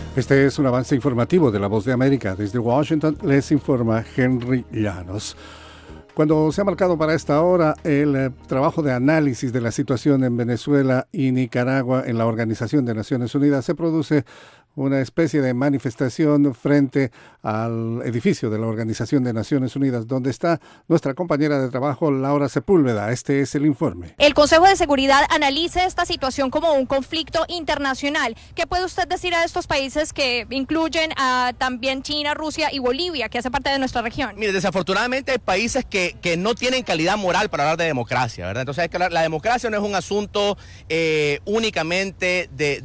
Este es un avance informativo de La Voz de América. Desde Washington les informa Henry Llanos. Cuando se ha marcado para esta hora el trabajo de análisis de la situación en Venezuela y Nicaragua en la Organización de Naciones Unidas, se produce una especie de manifestación frente al edificio de la Organización de Naciones Unidas, donde está nuestra compañera de trabajo, Laura Sepúlveda. Este es el informe. El Consejo de Seguridad analiza esta situación como un conflicto internacional. ¿Qué puede usted decir a estos países que incluyen a también China, Rusia y Bolivia, que hace parte de nuestra región? Mire, desafortunadamente hay países que no tienen calidad moral para hablar de democracia, ¿verdad? Entonces la democracia no es un asunto únicamente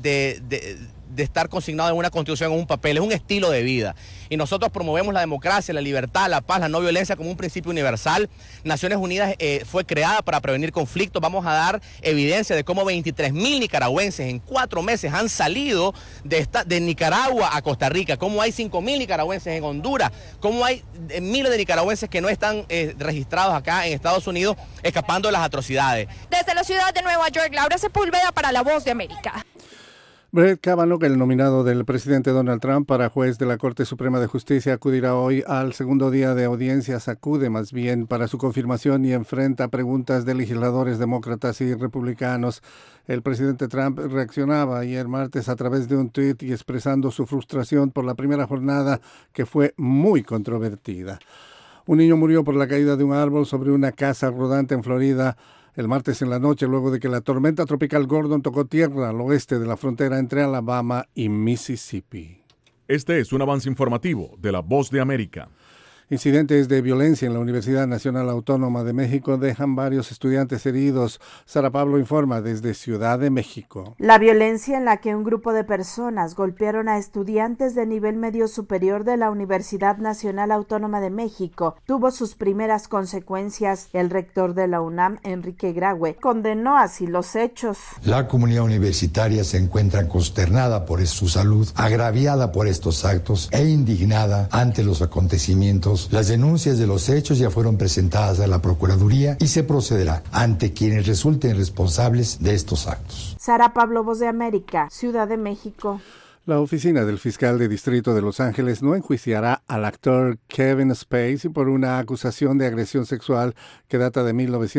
de estar consignado en una constitución o en un papel, es un estilo de vida. Y nosotros promovemos la democracia, la libertad, la paz, la no violencia como un principio universal. Naciones Unidas fue creada para prevenir conflictos. Vamos a dar evidencia de cómo 23,000 nicaragüenses en 4 meses han salido de Nicaragua a Costa Rica, cómo hay 5,000 nicaragüenses en Honduras, cómo hay miles de nicaragüenses que no están registrados acá en Estados Unidos escapando de las atrocidades. Desde la ciudad de Nueva York, Laura Sepúlveda para La Voz de América. Brett Kavanaugh, el nominado del presidente Donald Trump para juez de la Corte Suprema de Justicia, acudirá hoy al segundo día de audiencias, acude más bien para su confirmación y enfrenta preguntas de legisladores demócratas y republicanos. El presidente Trump reaccionaba ayer martes a través de un tuit y expresando su frustración por la primera jornada, que fue muy controvertida. Un niño murió por la caída de un árbol sobre una casa rodante en Florida el martes en la noche, luego de que la tormenta tropical Gordon tocó tierra al oeste de la frontera entre Alabama y Mississippi. Este es un avance informativo de La Voz de América. Incidentes de violencia en la Universidad Nacional Autónoma de México dejan varios estudiantes heridos. Sara Pablo informa desde Ciudad de México. La violencia en la que un grupo de personas golpearon a estudiantes de nivel medio superior de la Universidad Nacional Autónoma de México tuvo sus primeras consecuencias. El rector de la UNAM, Enrique Graue, condenó así los hechos. La comunidad universitaria se encuentra consternada por su salud, agraviada por estos actos e indignada ante los acontecimientos. Las denuncias de los hechos ya fueron presentadas a la Procuraduría y se procederá ante quienes resulten responsables de estos actos. Sara Pablo, Voz de América, Ciudad de México. La oficina del fiscal de distrito de Los Ángeles no enjuiciará al actor Kevin Spacey por una acusación de agresión sexual que data de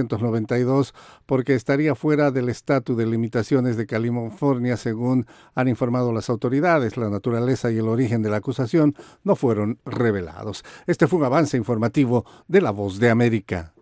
1992 porque estaría fuera del estatus de limitaciones de California, según han informado las autoridades. La naturaleza y el origen de la acusación no fueron revelados. Este fue un avance informativo de La Voz de América.